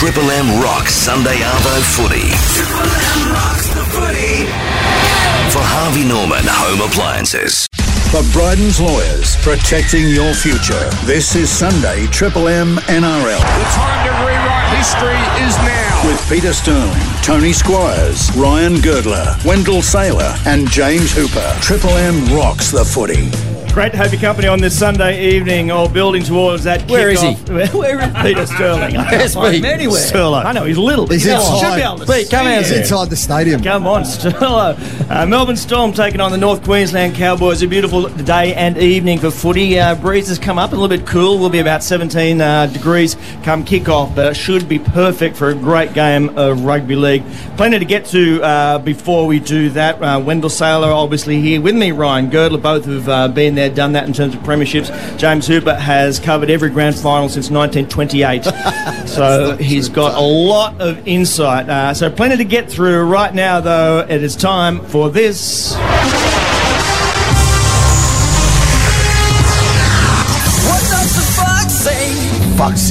Triple M rocks Sunday Arvo footy. Triple M rocks the footy. For Harvey Norman Home Appliances. For Bryden's Lawyers, protecting your future. This is Sunday Triple M NRL. The time to rewrite history is now. With Peter Sterling, Tony Squires, Ryan Girdler, Wendell Saylor and James Hooper. Triple M rocks the footy. Great to have your company on this Sunday evening, all building towards that Where is he? Where is Peter Sterling? Where's Pete? Anywhere. Sterlo. I know, he's little. He's inside. Pete, come out. He's inside the stadium. Come on, Sterlo. Melbourne Storm taking on the North Queensland Cowboys. A beautiful day and evening for footy. Breeze has come up a little bit cool. Will be about 17 degrees come kick-off, but it should be perfect for a great game of rugby league. Plenty to get to before we do that. Wendell Saylor obviously here with me. Ryan Girdler, both have been there, done that in terms of premierships. James Hooper has covered every grand final since 1928. So he's got a lot of insight. So plenty to get through. Right now, though, it is time for this. What does the fox say? Fox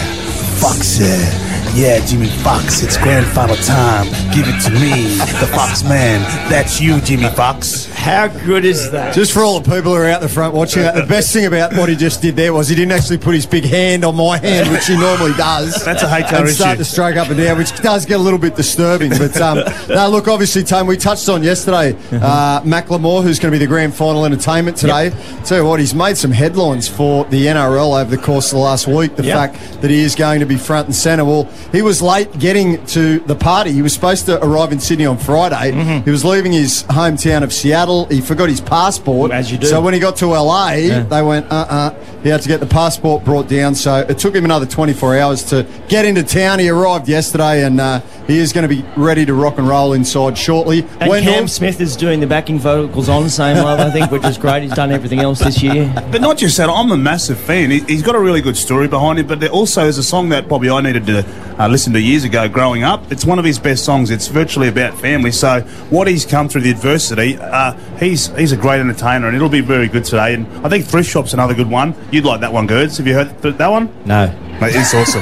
it. Yeah, Jimmy Fox, it's grand final time. Give it to me, the Fox man. That's you, Jimmy Fox. How good is that? Just for all the people who are out the front watching that, the best thing about what he just did there was he didn't actually put his big hand on my hand, which he normally does. That's a HR and issue. start to stroke up and down, which does get a little bit disturbing. But no, look, obviously, Tone, we touched on yesterday Macklemore, who's going to be the grand final entertainment today. Tell you what, he's made some headlines for the NRL over the course of the last week. The fact that he is going to be front and centre. Well, he was late getting to the party. He was supposed to arrive in Sydney on Friday. He was leaving his hometown of Seattle. He forgot his passport. As you do. So when he got to LA, they went, He had to get the passport brought down. So it took him another 24 hours to get into town. He arrived yesterday and he is going to be ready to rock and roll inside shortly. And Cam Smith is doing the backing vocals on Same Love, I think, which is great. He's done everything else this year. But not just that, I'm a massive fan. He's got a really good story behind him, but there also is a song that probably I needed to listen to years ago growing up. It's one of his best songs. It's virtually about family. So what he's come through the adversity, he's a great entertainer, and it'll be very good today. And I think Thrift Shop's another good one. You'd like that one, Gerds. Have you heard that one? No. Mate, it's awesome.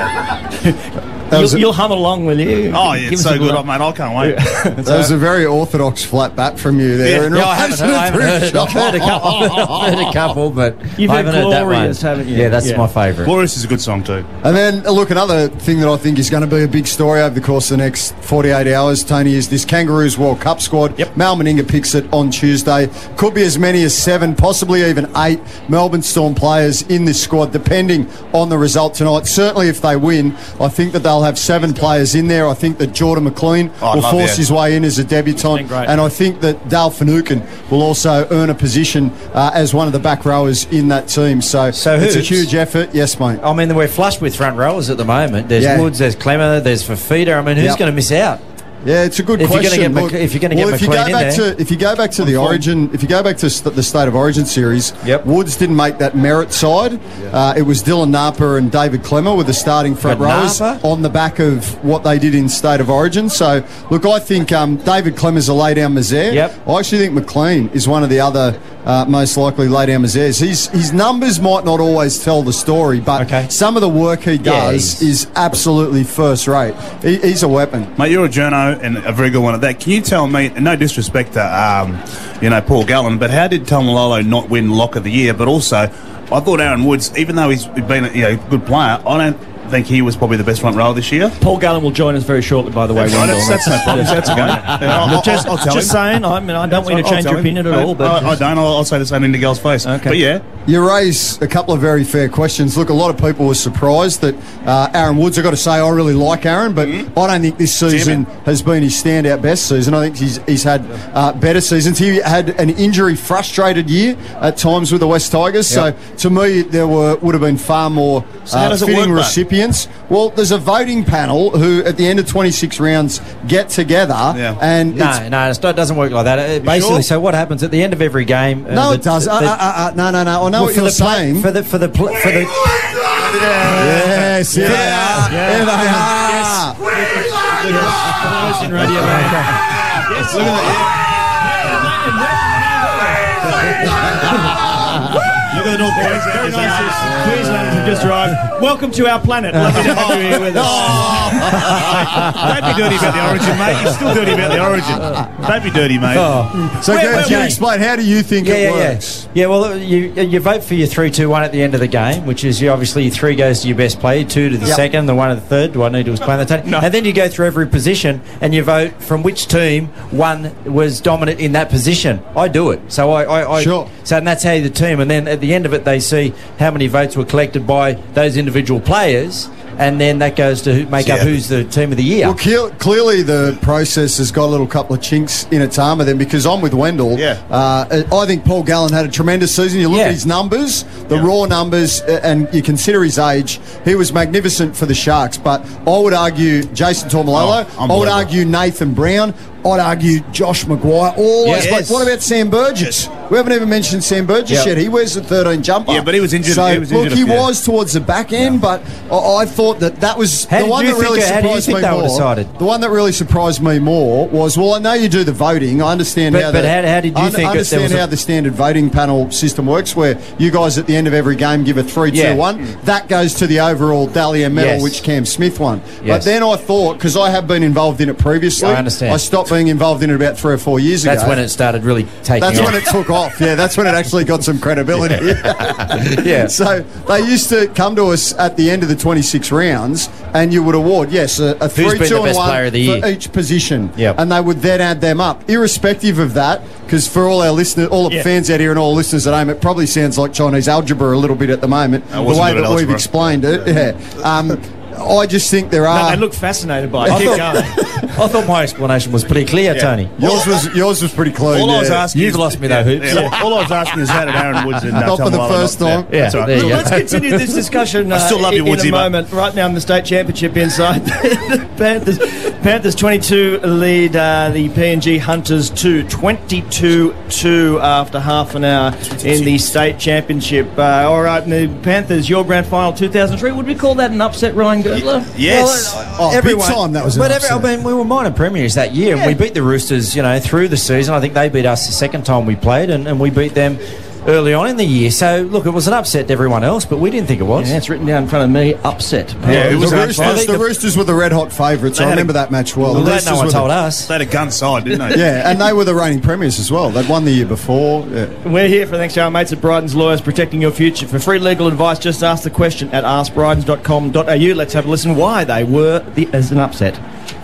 You'll hum along with you. Oh, yeah, it's so good, mate. I can't wait. That was a very orthodox flat bat from you there. Yeah, I haven't heard it. I've heard a couple, but You've I haven't heard heard that Glorious, one. haven't you? Yeah, that's my favourite. Glorious is a good song too. And then, look, another thing that I think is going to be a big story over the course of the next 48 hours, Tony, is this Kangaroos World Cup squad. Mal Meninga picks it on Tuesday. Could be as many as 7, possibly even 8 Melbourne Storm players in this squad, depending on the result tonight. Certainly, if they win, I think that they'll have 7 players in there. I think that Jordan McLean will force his way in as a debutant. And I think that Dale Finucane will also earn a position as one of the back rowers in that team. So it's a huge effort. Yes, mate. I mean, we're flush with front rowers at the moment. There's Woods, there's Clemmer, there's Fafita. I mean, who's going to miss out? Yeah, it's a good question. If you're going to get McLean in there. If you go back to the Origin, if you go back to the State of Origin series, Woods didn't make that merit side. It was Dylan Napa and David Clemmer with the starting front rowers on the back of what they did in State of Origin. So, look, I think David Clemmer's a lay-down misère. I actually think McLean is one of the other most likely lay-down misères. His numbers might not always tell the story, but some of the work he does is absolutely first-rate. He's a weapon. Mate, you're a journo and a very good one at that. Can you tell me, and no disrespect to Paul Gallen, but how did Taumalolo not win Lock of the Year? But also, I thought Aaron Woods, even though he's been a good player, I don't think he was probably the best front rower this year. Paul Gallen will join us very shortly, by the way. That's no problem. That's okay. I'll tell him. Just saying, I don't want to change your opinion at all. But I don't. I'll say the same thing to Gal's face. Okay. But yeah. You raise a couple of very fair questions. Look, a lot of people were surprised that Aaron Woods, I've got to say, I really like Aaron, but I don't think this season has been his standout best season. I think he's had better seasons. He had an injury-frustrated year at times with the West Tigers, so to me there would have been far more fitting recipients. Well, there's a voting panel who, at the end of 26 rounds, get together. And no, it doesn't work like that. Basically, so what happens at the end of every game? No, it does. No. I know what you're saying. For the Yes, here they are. Here they are. Radio. Yes, look at that. Look at the North Queenslanders. Queenslanders have just arrived. Welcome to our planet. Lovely to have you here with us. Don't be dirty about the origin, mate. You're still dirty about the origin. Don't be dirty, mate. So, can you explain, how do you think it works? Yeah, well, you vote for your 3-2-1 at the end of the game, which is obviously 3 goes to your best player, 2 to the second, the 1 to the third. Do I need to explain that, Tony? No. And then you go through every position and you vote from which team one was dominant in that position. I do it. So Sure. So and that's how the team, and then at the end of it, they see how many votes were collected by those individual players, and then that goes to make up who's the team of the year. Well, clearly the process has got a little couple of chinks in its armour then, because I'm with Wendell. Yeah. I think Paul Gallen had a tremendous season. You look at his numbers, the raw numbers, and you consider his age. He was magnificent for the Sharks, but I would argue Jason Tormalolo, I would argue Nathan Brown, I'd argue Josh Maguire. What about Sam Burgess? We haven't even mentioned Sam Burgess yet. He wears the 13 jumper. Yeah, but he was injured. So, he yeah. was towards the back end, but I thought that was How the one that really how do you surprised think me they more. were decided? The one that really surprised me more was, well, I know you do the voting. I understand But how did you think I understand how the standard voting panel system works, where you guys at the end of every game give a 3-2-1. That goes to the overall Dally M medal, which Cam Smith won. But then I thought, because I have been involved in it previously, I understand. I stopped being involved in it about 3 or 4 years ago. That's when it started really taking off. That's when it took off. Yeah, that's when it actually got some credibility. Yeah. So they used to come to us at the end of the 26 rounds, and you would award, a 3-2-1 for each position. Yep. And they would then add them up, irrespective of that, because for all our listeners, all the fans out here and all listeners at home, it probably sounds like Chinese algebra a little bit at the moment, the way that we've explained it. Yeah. I just think there are... No, they look fascinated by it. Keep going. I thought my explanation was pretty clear, Tony. Yours was pretty clear. All I was asking You've lost me though, Hoops. All I was asking is, how did Aaron Woods and Not for the first time. Yeah, That's right. there you go. Let's continue this discussion I still love you, in Woodsy, a mate. moment. Right now in the state championship inside, the Panthers 22 lead the PNG Hunters 22-2 after half an hour in the state championship. All right, the Panthers, your grand final 2003. Would we call that an upset, Ryan Girdler? Yes. Big time, that was an upset. I mean, we were minor premiers that year, and we beat the Roosters, through the season. I think they beat us the second time we played, and we beat them early on in the year. So, look, it was an upset to everyone else, but we didn't think it was. Yeah, it's written down in front of me, upset. Yeah, it was the Roosters were the red-hot favourites. I remember that match well. Well, The that Roosters no one were told us. They had a gun side, didn't they? Yeah, and they were the reigning premiers as well. They'd won the year before. Yeah. We're here for thanks to our mates at Bryden's Lawyers, protecting your future. For free legal advice, just ask the question at askbrydens.com.au. Let's have a listen why they were as an upset.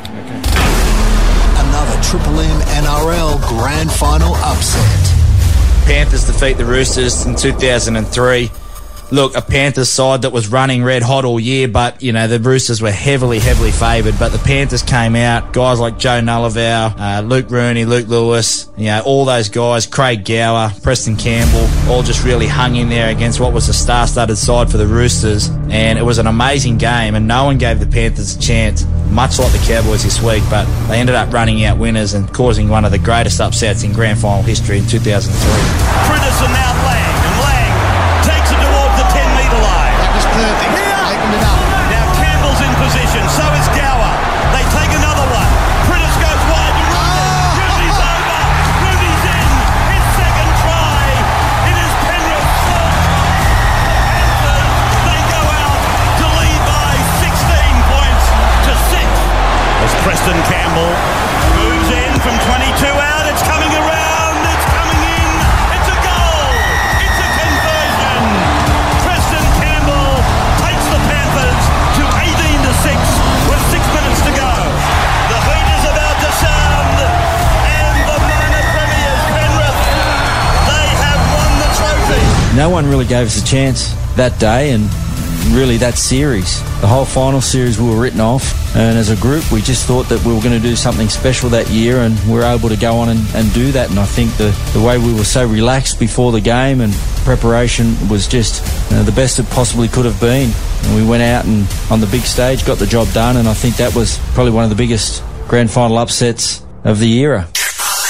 Another Triple M NRL Grand Final upset. Panthers defeat the Roosters in 2003. Look, a Panthers side that was running red hot all year, but, the Roosters were heavily favoured. But the Panthers came out, guys like Joe Nullavow, Luke Rooney, Luke Lewis, all those guys, Craig Gower, Preston Campbell, all just really hung in there against what was a star-studded side for the Roosters. And it was an amazing game, and no one gave the Panthers a chance, much like the Cowboys this week, but they ended up running out winners and causing one of the greatest upsets in grand final history in 2003. Fritterson now Lang, and Lang takes it towards the 10-metre line. That was perfect. Opened it up. Now Campbell's in position, so is Gower. They take another one. Fritter's goes wide to Rudy. Rudy's over. Rudy's in. His second try. It is Penrith's fault. Panthers, they go out to lead by 16 points to 6. As Preston Campbell moves in from 22 out, it's coming around. It's coming in. It's a goal. It's a conversion. Preston Campbell takes the Panthers to 18-6 with 6 minutes to go. The beat is about to sound, and the minor premiers Penrith, they have won the trophy. No one really gave us a chance that day, and really that series. The whole final series we were written off, and as a group we just thought that we were going to do something special that year, and we were able to go on and do that. And I think the way we were so relaxed before the game and preparation was just the best it possibly could have been. And we went out and on the big stage got the job done, and I think that was probably one of the biggest grand final upsets of the era. 1, 2,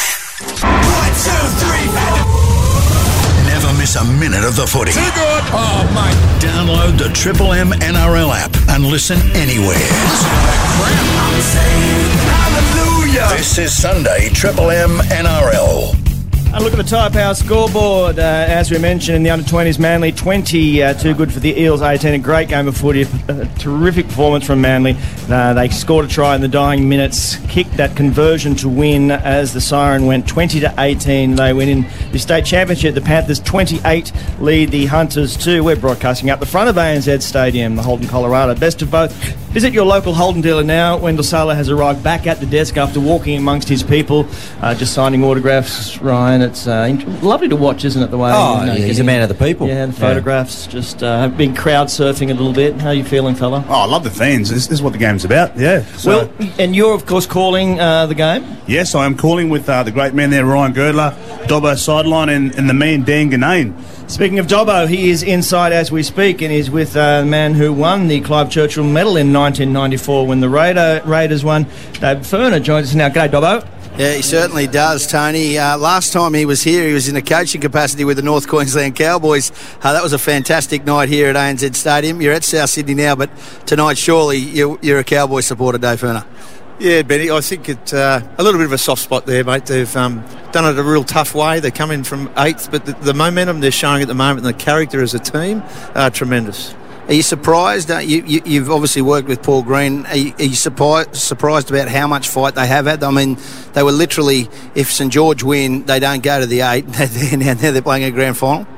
3, never miss a minute of the footy. Too good. Oh, mate. Download the Triple M NRL app and listen anywhere. Listen to that crowd. Hallelujah. This is Sunday Triple M NRL. And look at the Tyre Power scoreboard. As we mentioned in the under-20s, Manly 20, too good for the Eels 18. A great game of footy, a terrific performance from Manly. They scored a try in the dying minutes, kicked that conversion to win as the siren went 20-18. They win in the state championship. The Panthers 28 lead the Hunters 2. We're broadcasting up the front of ANZ Stadium, the Holden, Colorado. Best of both. Visit your local Holden dealer now. Wendell Saylor has arrived back at the desk after walking amongst his people, just signing autographs, Ryan. It's lovely to watch, isn't it, the way... he's a man of the people. Yeah, the photographs, just been crowd surfing a little bit. How are you feeling, fella? Oh, I love the fans. This is what the game's about, yeah. So. Well, and you're, of course, calling the game? Yes, I am calling with the great man there, Ryan Girdler, Dobbo sideline, and the man, Dan Ganane. Speaking of Dobbo, he is inside as we speak, and he's with a man who won the Clive Churchill Medal in 1994 when the Raiders won. Dave Ferner joins us now. G'day, Dobbo. Yeah, he certainly does, Tony. Last time he was here, he was in a coaching capacity with the North Queensland Cowboys. That was a fantastic night here at ANZ Stadium. You're at South Sydney now, but tonight, surely, you're a Cowboy supporter, Dave Ferner. Yeah, Benny, I think it's a little bit of a soft spot there, mate. They've done it a real tough way. They come in from 8th, but the momentum they're showing at the moment and the character as a team are tremendous. Are you surprised? You've obviously worked with Paul Green. Are you surprised about how much fight they have had? I mean, they were literally, if St George win, they don't go to the 8. Now they're playing a grand final.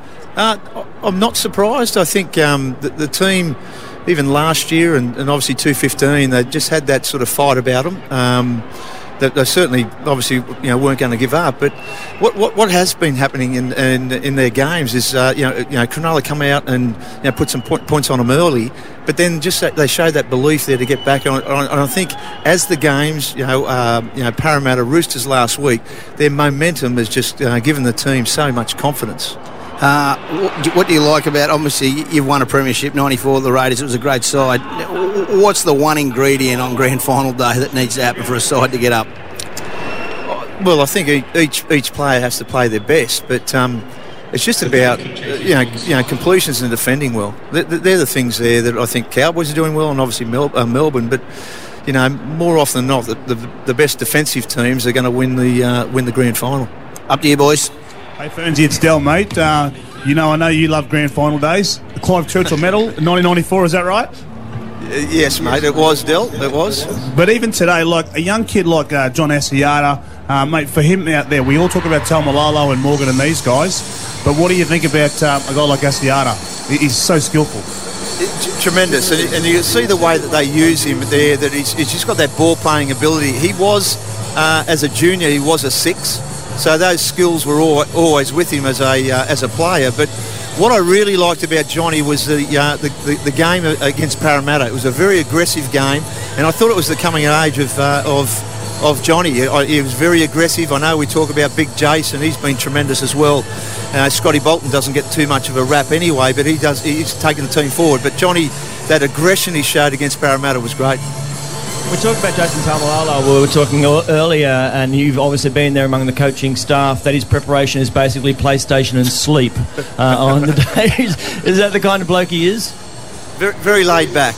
I'm not surprised. I think the team, even last year and obviously 2015, they just had that sort of fight about them. They certainly, obviously, weren't going to give up. But what has been happening in their games is, Cronulla come out and put some points on them early, but then just they show that belief there to get back on. And I think as the games, Parramatta Roosters last week, their momentum has just given the team so much confidence. What do you like about, obviously, you've won a premiership, 94, the Raiders, it was a great side. What's the one ingredient on grand final day that needs to happen for a side to get up? Well, I think each player has to play their best, but it's just about, completions and defending well. They're the things there that I think Cowboys are doing well, and obviously Melbourne, but more often than not, the best defensive teams are going to win the grand final. Up to you, boys. Hey, Fernsey, it's Del, mate. I know you love grand final days. The Clive Churchill Medal, 1994, is that right? Yes, mate, it was, Del, it was. But even today, like a young kid like John Asiata, mate, for him out there, we all talk about Taumalolo and Morgan and these guys, but what do you think about a guy like Asiata? He's so skillful. Tremendous, and you see the way that they use him there, that he's just got that ball-playing ability. He was, as a junior, he was a 6. So those skills were always with him as a player. But what I really liked about Johnny was the game against Parramatta. It was a very aggressive game, and I thought it was the coming of age of Johnny. He was very aggressive. I know we talk about Big Jason. He's been tremendous as well. Scotty Bolton doesn't get too much of a rap anyway, but he's taken the team forward. But Johnny, that aggression he showed against Parramatta was great. We talked about Jason Taumalolo. We were talking earlier, and you've obviously been there among the coaching staff, that his preparation is basically PlayStation and sleep on the days. Is that the kind of bloke he is? Very, very laid back.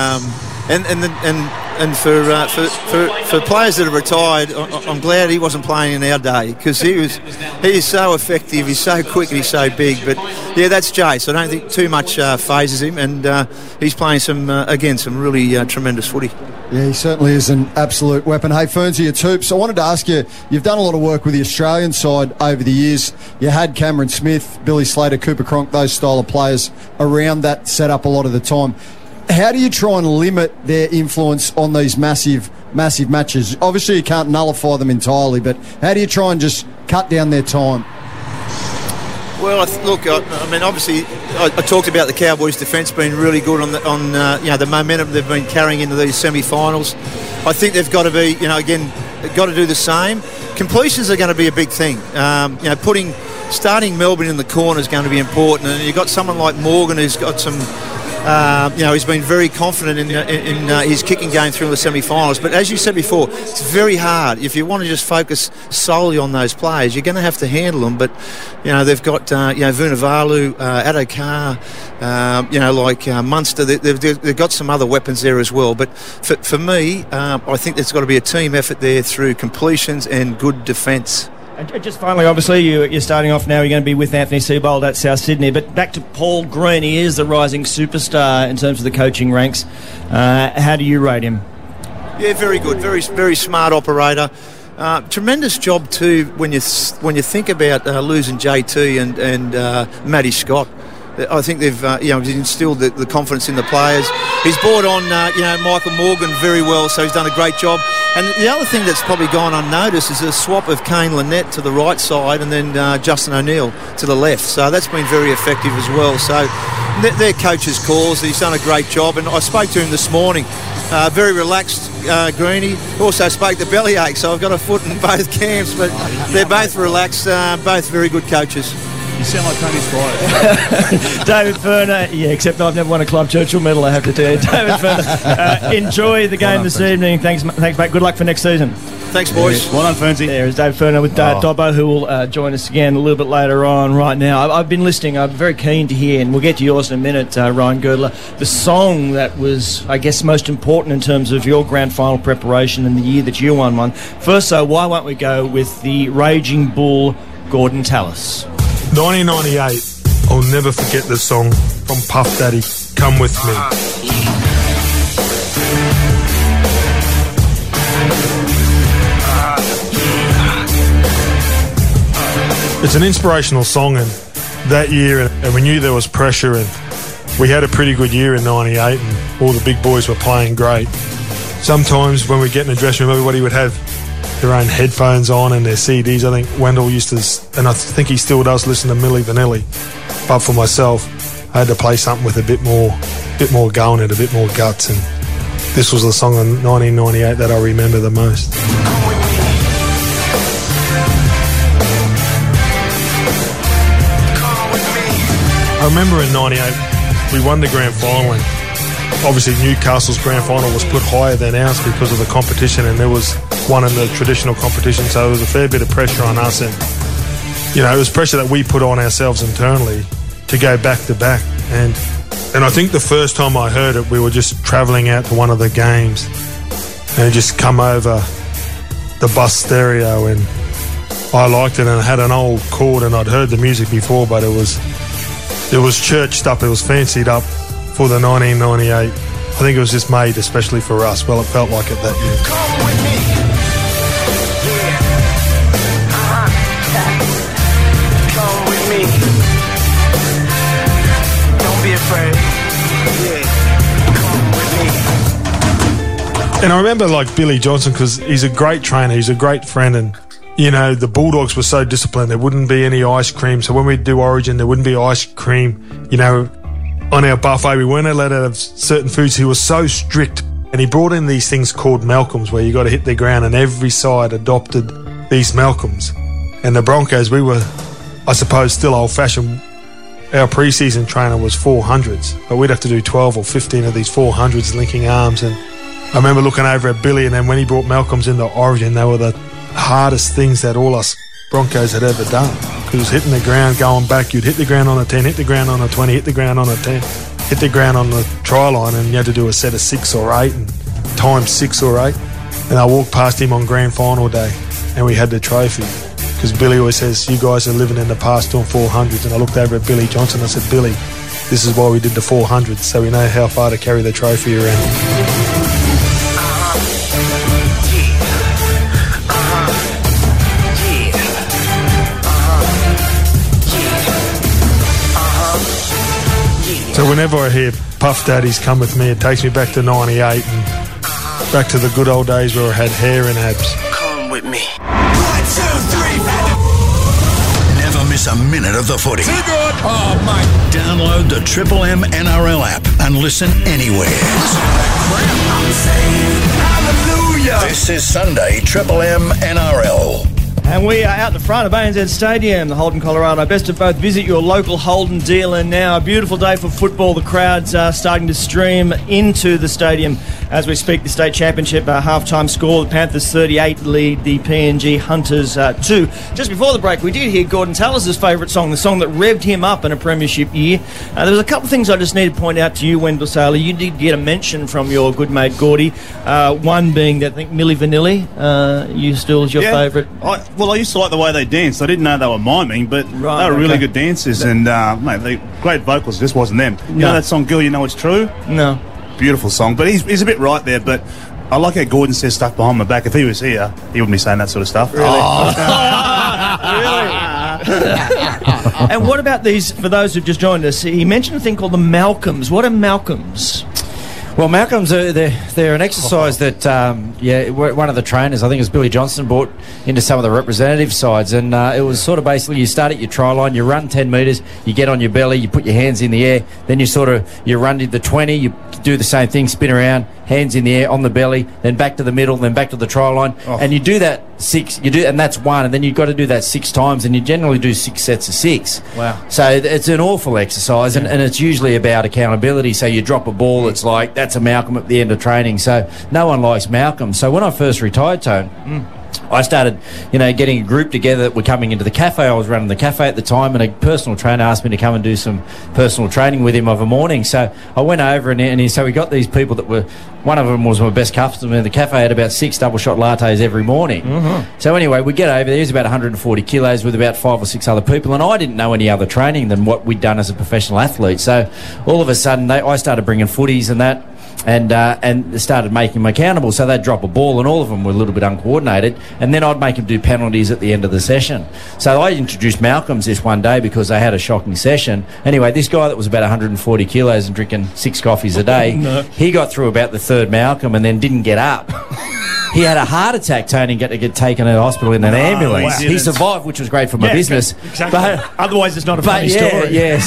And for players that are retired, I'm glad he wasn't playing in our day, because he is so effective, he's so quick and he's so big. But yeah, that's Jace. I don't think too much phases him, and he's playing some really tremendous footy. Yeah, he certainly is an absolute weapon. Hey, Fernsey, it's Hoops. I wanted to ask you, you've done a lot of work with the Australian side over the years. You had Cameron Smith, Billy Slater, Cooper Cronk, those style of players around that setup a lot of the time. How do you try and limit their influence on these massive matches? Obviously, you can't nullify them entirely, but how do you try and just cut down their time? Well, I mean, obviously, I talked about the Cowboys' defence being really good on the momentum they've been carrying into these semi-finals. I think they've got to be, got to do the same. Completions are going to be a big thing. Starting Melbourne in the corner is going to be important, and you've got someone like Morgan who's got some. He's been very confident in his kicking game through the semi-finals. But as you said before, it's very hard. If you want to just focus solely on those players, you're going to have to handle them. But, they've got, Vunivalu, Addo-Carr, Munster. They've got some other weapons there as well. But for me, I think there's got to be a team effort there through completions and good defence. And just finally, obviously, you're starting off now. You're going to be with Anthony Seibold at South Sydney. But back to Paul Green, he is the rising superstar in terms of the coaching ranks. How do you rate him? Yeah, very good. Very, very smart operator. Tremendous job too when you think about losing JT and Matty Scott. I think they've instilled the confidence in the players. He's brought on Michael Morgan very well, so he's done a great job. And the other thing that's probably gone unnoticed is a swap of Kane Lynette to the right side and then Justin O'Neill to the left. So that's been very effective as well. So their coach's calls. He's done a great job. And I spoke to him this morning. Very relaxed, Greenie. Also spoke to Bellyache, so I've got a foot in both camps. But they're both relaxed, both very good coaches. You sound like Tony Squires. David Furner, yeah, except I've never won a Club Churchill medal, I have to tell you. David Furner, enjoy the game this evening. Thanks, mate. Good luck for next season. Thanks, boys. Well done, Fernsey. There is David Furner with Dobbo, who will join us again a little bit later on. Right now, I've been listening. I'm very keen to hear, and we'll get to yours in a minute, Ryan Girdler, the song that was, I guess, most important in terms of your grand final preparation and the year that you won one. First, why won't we go with the Raging Bull, Gordon Tallis? 1998, I'll never forget the song from Puff Daddy, Come With Me. It's an inspirational song, and that year, and we knew there was pressure, and we had a pretty good year in 98, and all the big boys were playing great. Sometimes when we get in the dressing room, everybody would have their own headphones on and their CDs. I think Wendell used to, and I think he still does, listen to Milli Vanilli. But for myself, I had to play something with a bit more go in it, a bit more guts, and this was the song in 1998 that I remember the most. I remember in 98, we won the grand final, and obviously Newcastle's grand final was put higher than ours because of the competition, and there was one in the traditional competition, so there was a fair bit of pressure on us, and it was pressure that we put on ourselves internally to go back to back. And I think the first time I heard it, we were just travelling out to one of the games, and it just come over the bus stereo, and I liked it, and it had an old chord, and I'd heard the music before, but it was churched up, it was fancied up for the 1998. I think it was just made especially for us. Well, it felt like it that year. Come with me. Come with me. Don't be afraid. Come with me. And I remember Billy Johnson, because he's a great trainer, he's a great friend, and the Bulldogs were so disciplined. There wouldn't be any ice cream, so when we'd do Origin, there wouldn't be ice cream. On our buffet, we weren't allowed to have certain foods. He was so strict, and he brought in these things called Malcolms, where you got to hit the ground, and every side adopted these Malcolms. And the Broncos, we were, I suppose, still old-fashioned. Our pre-season trainer was 400s, but we'd have to do 12 or 15 of these 400s linking arms. And I remember looking over at Billy, and then when he brought Malcolms into Origin, they were the hardest things that all us Broncos had ever done. Because it was hitting the ground, going back. You'd hit the ground on a 10, hit the ground on a 20, hit the ground on a 10, hit the ground on the try line, and you had to do a set of 6 or 8 and times 6 or 8. And I walked past him on grand final day, and we had the trophy. Because Billy always says, you guys are living in the past doing 400s. And I looked over at Billy Johnson and I said, Billy, this is why we did the 400s, so we know how far to carry the trophy around. So whenever I hear Puff Daddy's Come With Me, it takes me back to 98 and back to the good old days where I had hair and abs. Come with me. 1, 2, 3. Never miss a minute of the footy. Too good. Oh, mate. Download the Triple M NRL app and listen anywhere. I'm saved. Hallelujah. This is Sunday Triple M NRL. And we are out the front of ANZ Stadium, the Holden, Colorado. Best of both. Visit your local Holden dealer now. A beautiful day for football. The crowds are starting to stream into the stadium as we speak. The state championship half-time score. The Panthers 38 lead the PNG Hunters 2. Just before the break, we did hear Gordon Tallis' favourite song, the song that revved him up in a premiership year. There was a couple of things I just need to point out to you, Wendell Saylor. You did get a mention from your good mate Gordy. One being that I think Milli Vanilli, you still is your favourite. Well, I used to like the way they danced. I didn't know they were miming, but they were really good dancers, and mate, they great vocals. Just wasn't them. You know that song, "Girl, You Know It's True"? No. Beautiful song, but he's a bit right there. But I like how Gordon says stuff behind my back. If he was here, he wouldn't be saying that sort of stuff. Really? And what about these, for those who've just joined us, he mentioned a thing called the Malcolms. What are Malcolms? Well, Malcolms, they're an exercise that, one of the trainers, I think it was Billy Johnson, brought into some of the representative sides. And it was sort of basically you start at your try line, you run 10 metres, you get on your belly, you put your hands in the air, then you run to the 20, you do the same thing, spin around, hands in the air, on the belly, then back to the middle, then back to the try line. And you do that and that's one, and then you've got to do that 6 times, and you generally do 6 sets of 6. Wow. So it's an awful exercise, and it's usually about accountability. So you drop a ball, it's like, that's a Malcolm at the end of training. So no one likes Malcolm. So when I first retired, Tone, I started, getting a group together that were coming into the cafe. I was running the cafe at the time, and a personal trainer asked me to come and do some personal training with him of a morning. So I went over, so we got these people that were, one of them was my best customer. The cafe had about 6 double shot lattes every morning. So anyway, we get over there. He's about 140 kilos with about 5 or 6 other people, and I didn't know any other training than what we'd done as a professional athlete. So all of a sudden, I started bringing footies and that, and started making them accountable. So they'd drop a ball, and all of them were a little bit uncoordinated, and then I'd make them do penalties at the end of the session. So I introduced Malcolms this one day because they had a shocking session. Anyway, this guy that was about 140 kilos and drinking 6 coffees a day, he got through about the 3rd Malcolm and then didn't get up. He had a heart attack, Tony, and got to get taken to the hospital in an ambulance. He survived, which was great for my business. Exactly. But, otherwise, it's not a funny story. Yes.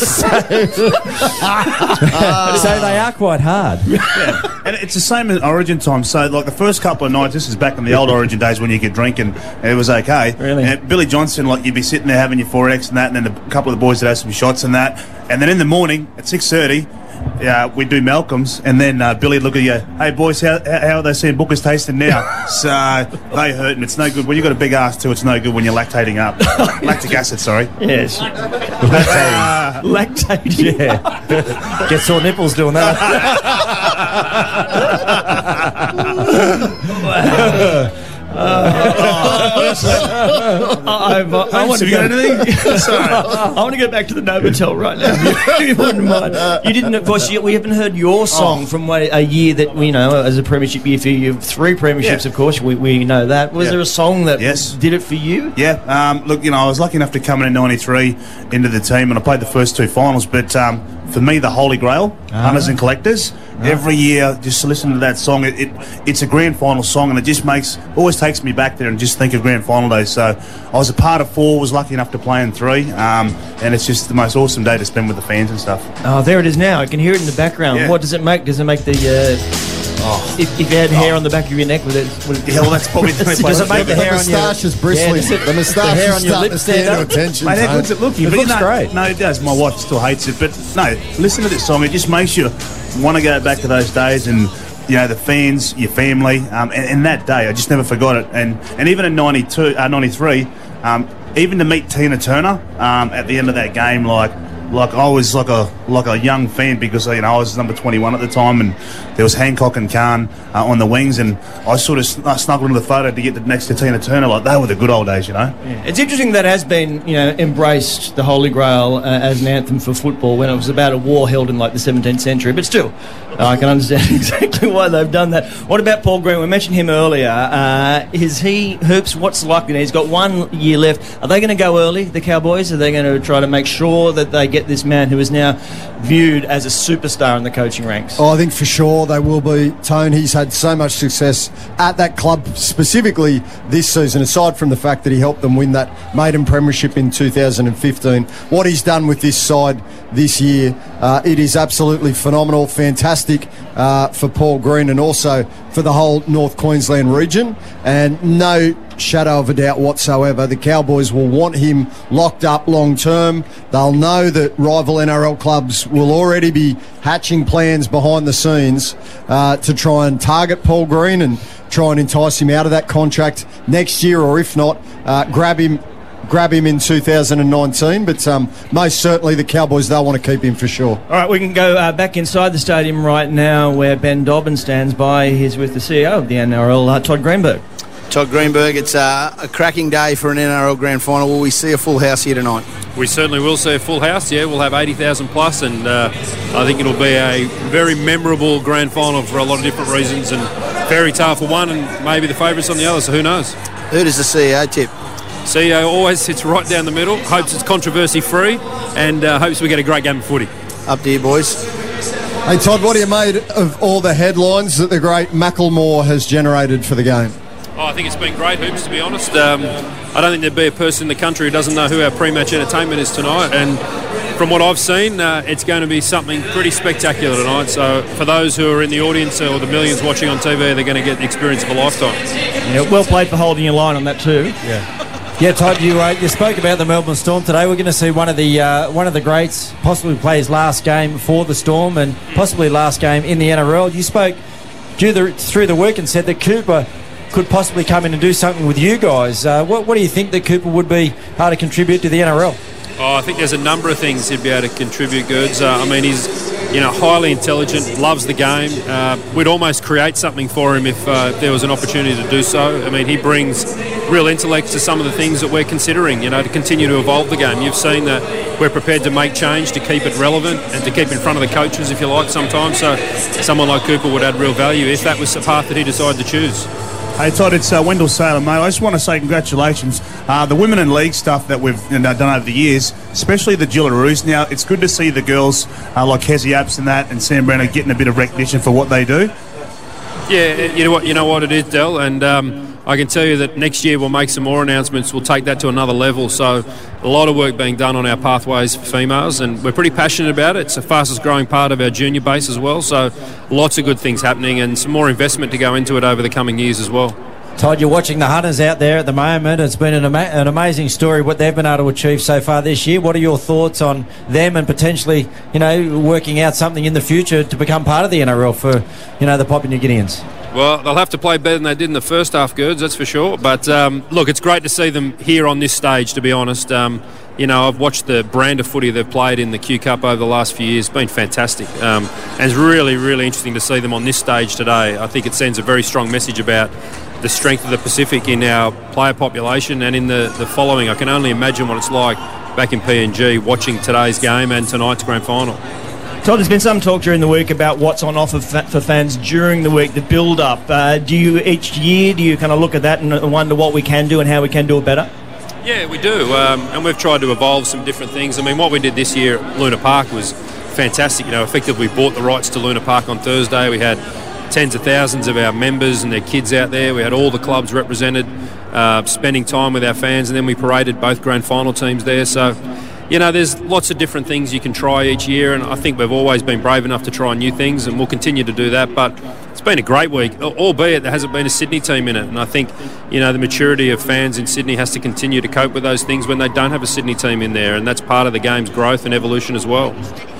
So they are quite hard. Yeah. And it's the same in Origin time. So, like the first couple of nights, this is back in the old Origin days when you could drink and it was okay. Really? And Billy Johnson, like you'd be sitting there having your 4X and that, and then a couple of the boys would have some shots and that. And then in the morning at 6:30, we'd do Malcolms, and then Billy'd look at you, hey boys, how are they seeing Booker's tasting now? So they hurt, and it's no good. When you've got a big ass too, it's no good when you're lactating up. Lactic acid, sorry. Yes. Lactating. Yeah. Get sore nipples doing that. I want to get back to the Novotel right now. If you wouldn't mind. You didn't, of course. We haven't heard your song from a year that we know as a premiership year for you. 3 premierships, of course. We know that. Was there a song that did it for you? Yeah. Look, I was lucky enough to come in 93 into the team, and I played the first 2 finals. But for me, the Holy Grail, Hunters and Collectors. Every year, just to listen to that song, it's a grand final song, and it just always takes me back there and just think of grand final days. So I was a part of 4, was lucky enough to play in 3, and it's just the most awesome day to spend with the fans and stuff. Oh, there it is now. I can hear it in the background. Yeah. What does it make? Does it make the... If you had hair on the back of your neck, would it well, that's probably the does it make the hair on your moustache is bristly? The moustache the hair on is your lips stand up? attention. Mate, how good's it looking? It looks great. No, it does. My wife still hates it, but no, listen to this song. It just makes you want to go back to those days and the fans, your family, and that day I just never forgot it. And even in 93, even to meet Tina Turner at the end of that game, like I was like a young fan because I was number 21 at the time, and there was Hancock and Khan on the wings, and I sort of snuggled into the photo to get next to Tina Turner. Like they were the good old days, Yeah. It's interesting that has been embraced, the Holy Grail as an anthem for football when it was about a war held in like the 17th century. But still, I can understand exactly why they've done that. What about Paul Green? We mentioned him earlier. Is he Hoops? What's like? He's got 1 year left. Are they going to go early, the Cowboys? Are they going to try to make sure that they get this man who is now viewed as a superstar in the coaching ranks? I think for sure they will be. Tone, he's had so much success at that club, specifically this season, aside from the fact that he helped them win that maiden premiership in 2015. What he's done with this side this year, it is absolutely phenomenal, fantastic for Paul Green and also for the whole North Queensland region. And no shadow of a doubt whatsoever, the Cowboys will want him locked up long term. They'll know that rival NRL clubs will already be hatching plans behind the scenes to try and target Paul Green and try and entice him out of that contract next year, or if not, grab him in 2019, but most certainly the Cowboys, they'll want to keep him for sure. All right, we can go back inside the stadium right now where Ben Dobbin stands by. He's with the CEO of the NRL, Todd Greenberg. Todd Greenberg, it's a cracking day for an NRL Grand Final. Will we see a full house here tonight? We certainly will see a full house, yeah. We'll have 80,000 plus, and I think it'll be a very memorable Grand Final for a lot of different reasons, and fairy tale for one and maybe the favourites on the other, so who knows? Who does the CEO tip? CEO always sits right down the middle, hopes it's controversy-free, and hopes we get a great game of footy. Up to you, boys. Hey, Todd, what are you made of all the headlines that the great Macklemore has generated for the game? Oh, I think it's been great hoops, to be honest. I don't think there'd be a person in the country who doesn't know who our pre-match entertainment is tonight, and from what I've seen, it's going to be something pretty spectacular tonight. So for those who are in the audience or the millions watching on TV, they're going to get the experience of a lifetime. Yeah, well played for holding your line on that too. Yeah, Todd, you spoke about the Melbourne Storm today. We're going to see one of the greats possibly play his last game for the Storm and possibly last game in the NRL. You spoke through the week and said that Cooper could possibly come in and do something with you guys. What do you think that Cooper would be able to contribute to the NRL? Oh, I think there's a number of things he'd be able to contribute, Gerds. I mean, he's highly intelligent, loves the game. We'd almost create something for him if there was an opportunity to do so. I mean, he brings real intellect to some of the things that we're considering, to continue to evolve the game. You've seen that we're prepared to make change to keep it relevant and to keep in front of the coaches, if you like, sometimes. So someone like Cooper would add real value if that was the path that he decided to choose. Hey Todd, it's Wendell Saylor, mate. I just want to say congratulations. The women in league stuff that we've done over the years, especially the Gillaroos. Now, it's good to see the girls like Hezzy Apps and that, and Sam Brenner getting a bit of recognition for what they do. Yeah, you know what it is, Del, and I can tell you that next year we'll make some more announcements. We'll take that to another level. So a lot of work being done on our pathways for females, and we're pretty passionate about it. It's the fastest growing part of our junior base as well. So lots of good things happening and some more investment to go into it over the coming years as well. Todd, you're watching the Hunters out there at the moment. It's been an amazing story what they've been able to achieve so far this year. What are your thoughts on them and potentially, working out something in the future to become part of the NRL for, the Papua New Guineans? Well, they'll have to play better than they did in the first half, Gerds, that's for sure. But, look, it's great to see them here on this stage, to be honest. I've watched the brand of footy they've played in the Q Cup over the last few years. It's been fantastic. And it's really, really interesting to see them on this stage today. I think it sends a very strong message about the strength of the Pacific in our player population and in the following. I can only imagine what it's like back in PNG watching today's game and tonight's grand final. Todd, there's been some talk during the week about what's on offer for fans during the week, the build-up. Each year, do you kind of look at that and wonder what we can do and how we can do it better? Yeah, we do, and we've tried to evolve some different things. I mean, what we did this year at Luna Park was fantastic. Effectively bought the rights to Luna Park on Thursday. We had tens of thousands of our members and their kids out there. We had all the clubs represented, spending time with our fans, and then we paraded both grand final teams there. So, there's lots of different things you can try each year, and I think we've always been brave enough to try new things, and we'll continue to do that. But it's been a great week, albeit there hasn't been a Sydney team in it, and I think, the maturity of fans in Sydney has to continue to cope with those things when they don't have a Sydney team in there, and that's part of the game's growth and evolution as well.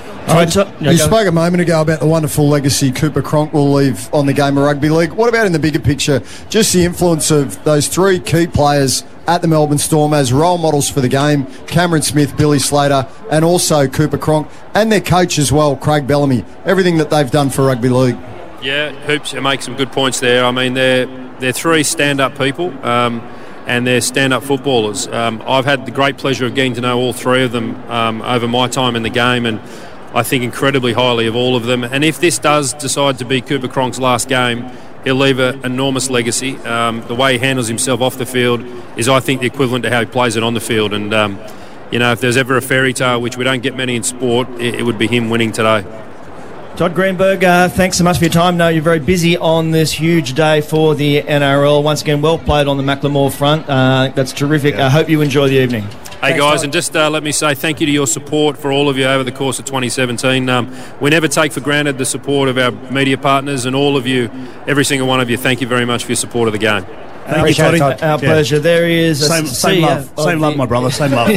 You spoke a moment ago about the wonderful legacy Cooper Cronk will leave on the game of rugby league. What about in the bigger picture, just the influence of those three key players at the Melbourne Storm as role models for the game, Cameron Smith, Billy Slater, and also Cooper Cronk, and their coach as well, Craig Bellamy, everything that they've done for rugby league? Yeah, Hoops, you make some good points there. I mean, they're three stand-up people, and they're stand-up footballers. I've had the great pleasure of getting to know all three of them over my time in the game, and I think incredibly highly of all of them. And if this does decide to be Cooper Cronk's last game, he'll leave an enormous legacy. The way he handles himself off the field is, I think, the equivalent to how he plays it on the field. And, if there's ever a fairy tale, which we don't get many in sport, it would be him winning today. Todd Greenberg, thanks so much for your time. No, you're very busy on this huge day for the NRL. Once again, well played on the Macklemore front. That's terrific. I hope you enjoy the evening. Hey guys, and just let me say thank you to your support for all of you over the course of 2017. We never take for granted the support of our media partners, and all of you, every single one of you, thank you very much for your support of the game. Thank you, Todd. Our pleasure. There he is. Same love, my brother. Same love.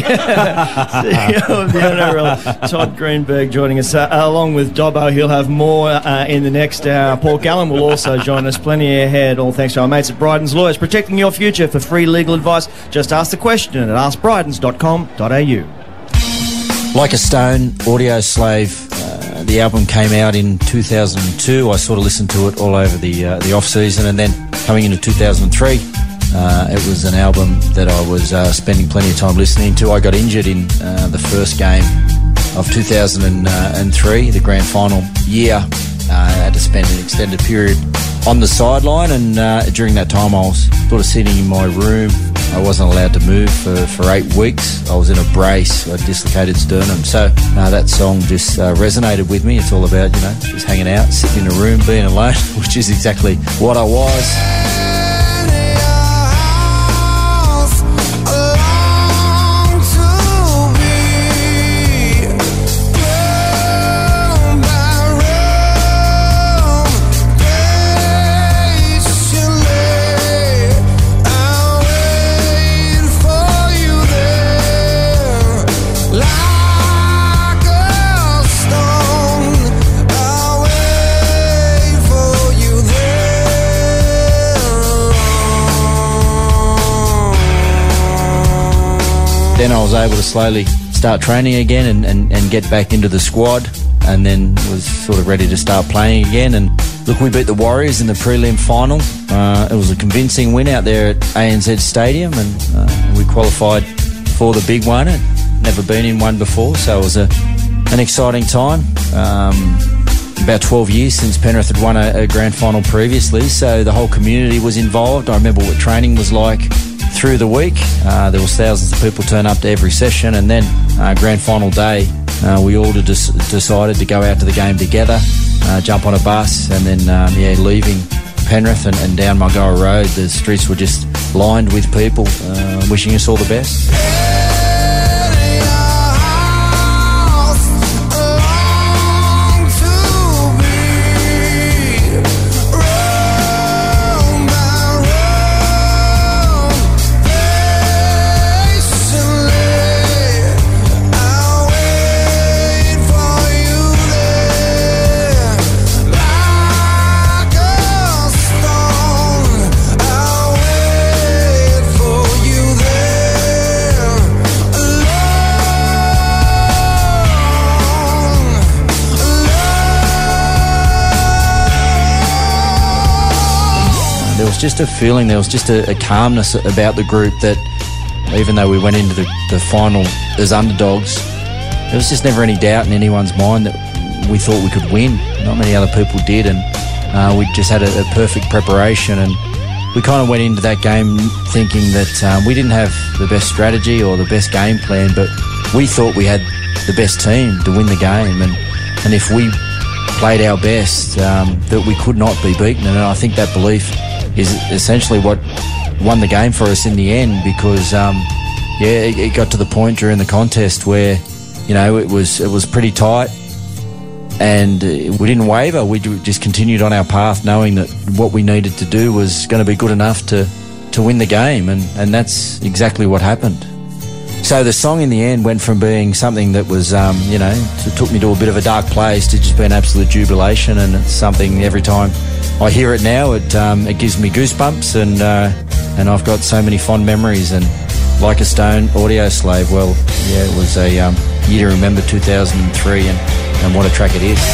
CEO of the NRL, Todd Greenberg, joining us. Along with Dobbo, he'll have more in the next hour. Paul Gallen will also join us. Plenty ahead. All thanks to our mates at Bryden's Lawyers, protecting your future. For free legal advice, just ask the question at askbrydens.com.au. Like a Stone, Audio Slave. The album came out in 2002. I sort of listened to it all over the off-season, and then coming into 2003, It was an album that I was spending plenty of time listening to. I got injured in the first game of 2003, the grand final year. I had to spend an extended period on the sideline, and during that time I was sort of sitting in my room. I wasn't allowed to move for 8 weeks. I was in a brace, a dislocated sternum. So that song just resonated with me. It's all about, just hanging out, sitting in a room, being alone, which is exactly what I was. Then I was able to slowly start training again and get back into the squad, and then was sort of ready to start playing again. And look, we beat the Warriors in the prelim final. It was a convincing win out there at ANZ Stadium, and we qualified for the big one. I'd never been in one before, so it was an exciting time. About 12 years since Penrith had won a grand final previously, so the whole community was involved. I remember what training was like through the week. There was thousands of people turn up to every session, and then grand final day, we all decided to go out to the game together, jump on a bus, and then leaving Penrith and down Mulgoa Road, the streets were just lined with people wishing us all the best. There was just a feeling, there was just a calmness about the group that even though we went into the final as underdogs, there was just never any doubt in anyone's mind that we thought we could win. Not many other people did, and we just had a perfect preparation, and we kind of went into that game thinking that we didn't have the best strategy or the best game plan, but we thought we had the best team to win the game, and if we played our best, that we could not be beaten. And I think that belief is essentially what won the game for us in the end, because it got to the point during the contest where it was pretty tight, and we didn't waver. We just continued on our path, knowing that what we needed to do was going to be good enough to win the game, and that's exactly what happened. So the song in the end went from being something that was, it took me to a bit of a dark place, to just be an absolute jubilation, and it's something every time I hear it now, it gives me goosebumps, and I've got so many fond memories. And Like a Stone, Audio Slave, well, yeah, it was a year to remember, 2003, and what a track it is.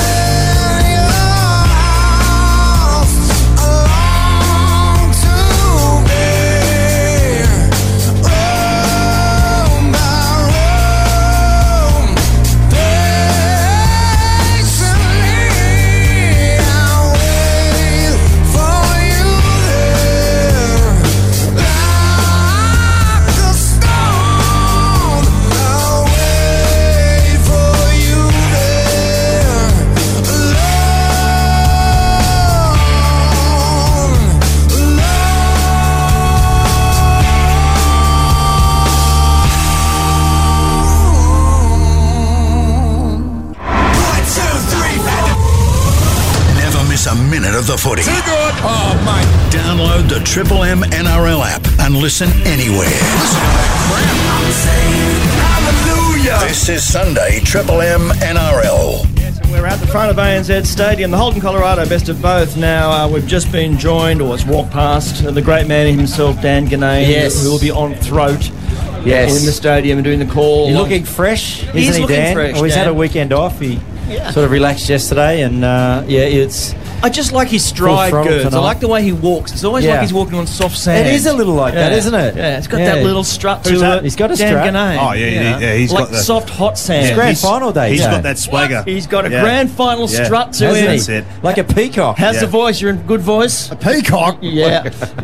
Of the footy. Too good. Oh, mate. Download the Triple M NRL app and listen anywhere. Listen to that crap. I'm saying hallelujah. This is Sunday Triple M NRL. Yes, and we're at the front of ANZ Stadium, the Holden, Colorado, best of both. Now, we've just been joined, or it's walked past, the great man himself, Dan Ganane, yes, who will be on throat. Yes. In the stadium and doing the call. He's looking fresh, isn't He's he, looking Dan? fresh, He's Dan. had a weekend off. He sort of relaxed yesterday, and I just like his stride, throttle Gerds. I tonight. like the way he walks. It's always Yeah. like he's walking on soft sand. It is a little like that, isn't it? Yeah, it's got Yeah. that little strut Who's to that? it. He's got a Dan strut. Ganane, Oh, yeah, he's like got the soft hot sand. It's grand he's- final day. He's yeah. got that swagger. He's got a Yeah. grand final Yeah. strut to Hasn't him. he? That's it. Like a peacock. How's Yeah. the voice? You're in good voice? A peacock. Yeah.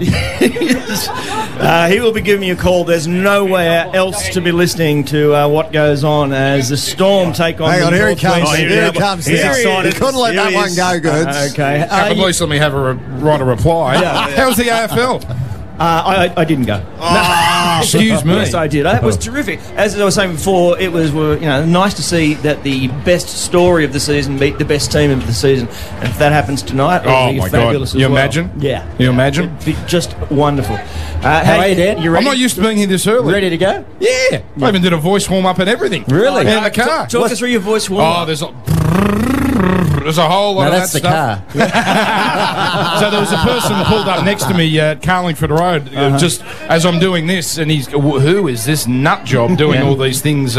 He will be giving you a call. There's nowhere else to be listening to what goes on as the Storm take on Hang the on, here he North comes. Queensland Here he Cowboys. comes. He's Here he excited. is. You couldn't let Here that he one is. go, Goods. Okay. At least let me have a right of reply. How's the AFL? I didn't go. Excuse me. Yes, I did. It was terrific. As I was saying before, it was nice to see that the best story of the season beat the best team of the season. And if that happens tonight, it'll Oh be my fabulous God! as You well. imagine? Yeah. You imagine? It'd be just wonderful. How are you, Dan? You ready? I'm not used to being here this early. Ready to go? Yeah. I even did a voice warm up and everything. Really? In the car. Talk us through your voice warm. Oh, there's a whole lot No, of that's that the stuff. car. So there was a person pulled up next to me at Carlingford Road, just as I'm doing this, and he's, who is this nut job doing all these things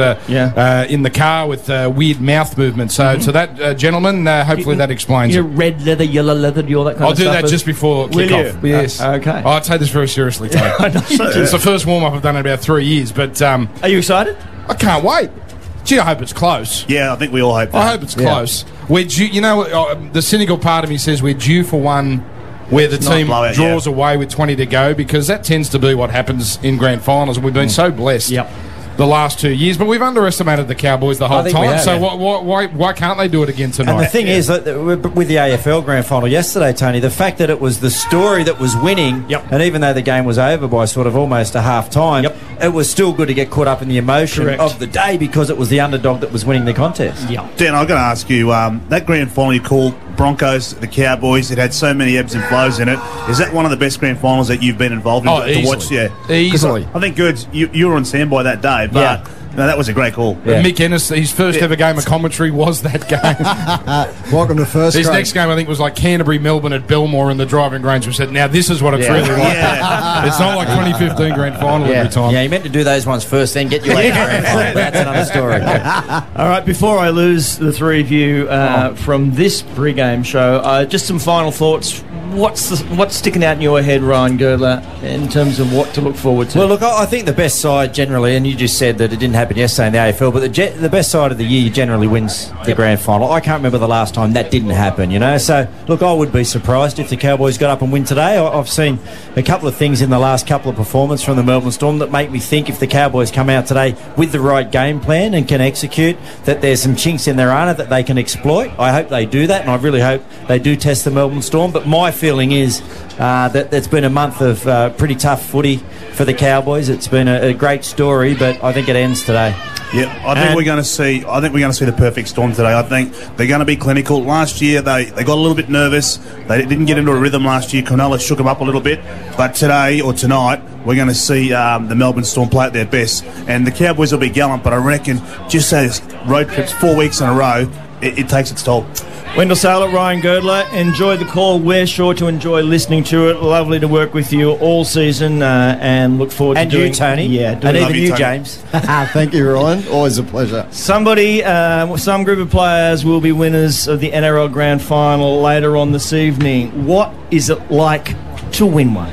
in the car with weird mouth movements? So to that gentleman, hopefully that explains Your it. red leather, yellow leather, all that kind I'll of do stuff. that just before Will kickoff. you? Yes. Okay. I take this very seriously, Tony. It's the first warm up I've done in about 3 years, but Are you excited? I can't wait. Gee, I hope it's close. Yeah, I think we all hope that. I hope it's close. We're due, the cynical part of me says we're due for one where the Not team blowout, draws away with 20 to go, because that tends to be what happens in grand finals, and we've been so blessed the last 2 years. But we've underestimated the Cowboys the whole think we time. have, So yeah. why can't they do it again tonight? And the thing is that with the AFL Grand Final yesterday, Tony, the fact that it was the story that was winning, and even though the game was over by sort of almost a half time, it was still good to get caught up in the emotion of the day because it was the underdog that was winning the contest. Dan, I've got to ask you, that grand final you called Broncos, the Cowboys, it had so many ebbs and flows in it. Is that one of the best grand finals that you've been involved in to easily. watch? Yeah, 'Cause Easily. I think Goods, you were on standby that day, but that was a great call. Mick Ennis, his first ever game of commentary was that game. Welcome to first His grade. next game, I think, was like Canterbury, Melbourne at Belmore in the driving range. We said, now this is what it's really like. It's not like 2015 grand final every time. Yeah, you meant to do those ones first, then get your way to grand final. That's another story. All right, before I lose the three of you from this pre-game show, just some final thoughts. What's sticking out in your head, Ryan Girdler, in terms of what to look forward to? Well, look, I think the best side generally, and you just said that it didn't happen yesterday in the AFL, but the best side of the year generally wins the grand final. I can't remember the last time that didn't happen, So, look, I would be surprised if the Cowboys got up and win today. I've seen a couple of things in the last couple of performances from the Melbourne Storm that make me think if the Cowboys come out today with the right game plan and can execute, that there's some chinks in their armour that they can exploit. I hope they do that, and I really hope they do test the Melbourne Storm. But my feeling is that it's been a month of pretty tough footy for the Cowboys. It's been a great story, but I think it ends today. Yeah, I think we're going to see the perfect Storm today. I think they're going to be clinical. Last year they got a little bit nervous. They didn't get into a rhythm last year. Cronulla shook them up a little bit. But today or tonight we're going to see the Melbourne Storm play at their best, and the Cowboys will be gallant. But I reckon just those road trips 4 weeks in a row, it takes its toll. Wendell Saylor, Ryan Girdler, enjoy the call. We're sure to enjoy listening to it. Lovely to work with you all season, and look forward to doing... And you, Tony. Yeah, And even you, Tony. James. Thank you, Ryan. Always a pleasure. Somebody, some group of players will be winners of the NRL Grand Final later on this evening. What is it like to win one?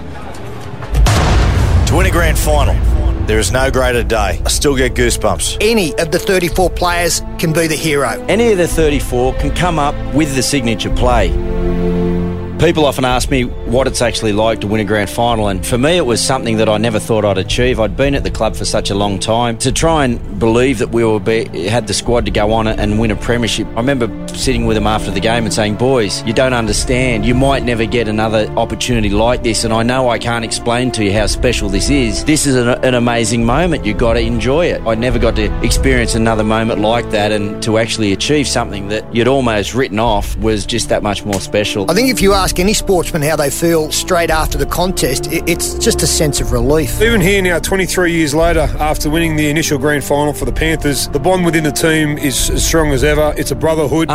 To win a grand final, there is no greater day. I still get goosebumps. Any of the 34 players can be the hero. Any of the 34 can come up with the signature play. People often ask me what it's actually like to win a grand final, and for me it was something that I never thought I'd achieve. I'd been at the club for such a long time. To try and believe that we had the squad to go on and win a premiership. I remember sitting with them after the game and saying, boys, you don't understand. You might never get another opportunity like this, and I know I can't explain to you how special this is. This is an amazing moment. You've got to enjoy it. I never got to experience another moment like that, and to actually achieve something that you'd almost written off was just that much more special. I think if you ask any sportsman how they feel straight after the contest, it's just a sense of relief. Even here now, 23 years later, after winning the initial grand final for the Panthers, the bond within the team is as strong as ever. It's a brotherhood.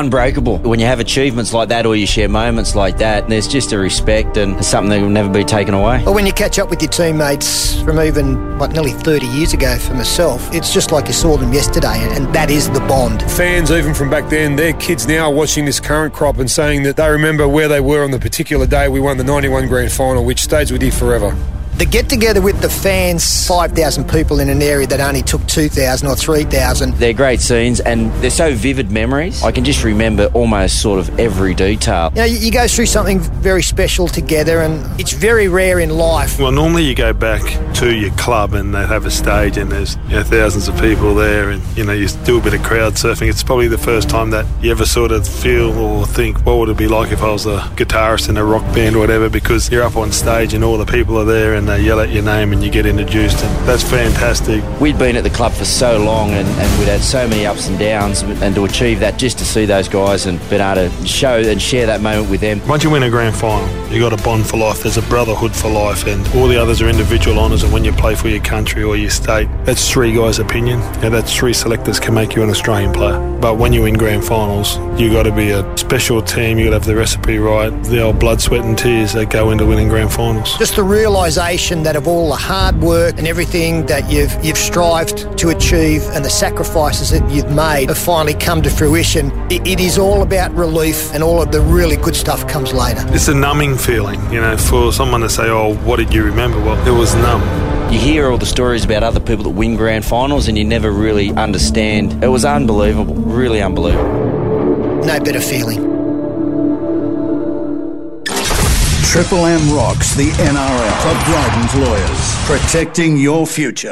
unbreakable. When you have achievements like that or you share moments like that, there's just a respect and it's something that will never be taken away. Well, when you catch up with your teammates from even nearly 30 years ago for myself, it's just like you saw them yesterday, and that is the bond. Fans, even from back then, their kids now are watching this current crop and saying that they remember where they were on the particular day we won the 91 grand final, which stays with you forever. The get-together with the fans, 5,000 people in an area that only took 2,000 or 3,000. They're great scenes and they're so vivid memories. I can just remember almost sort of every detail. You know, you go through something very special together, and it's very rare in life. Well, normally you go back to your club and they have a stage and there's thousands of people there, and you do a bit of crowd surfing. It's probably the first time that you ever sort of feel or think, what would it be like if I was a guitarist in a rock band or whatever, because you're up on stage and all the people are there and they yell at your name and you get introduced, and that's fantastic. We'd been at the club for so long and we'd had so many ups and downs, and to achieve that, just to see those guys and being able to show and share that moment with them. Once you win a grand final, you got a bond for life. There's a brotherhood for life, and all the others are individual honours, and when you play for your country or your state, that's three guys' opinion. That's three selectors can make you an Australian player. But when you win grand finals, you got to be a special team. You got to have the recipe right, the old blood, sweat and tears that go into winning grand finals. Just the realisation that of all the hard work and everything that you've strived to achieve and the sacrifices that you've made have finally come to fruition. It is all about relief, and all of the really good stuff comes later. It's a numbing feeling, for someone to say, oh, what did you remember? Well, it was numb. You hear all the stories about other people that win grand finals and you never really understand. It was unbelievable, really unbelievable. No better feeling. Triple M rocks the NRL for Bryden's Lawyers, protecting your future.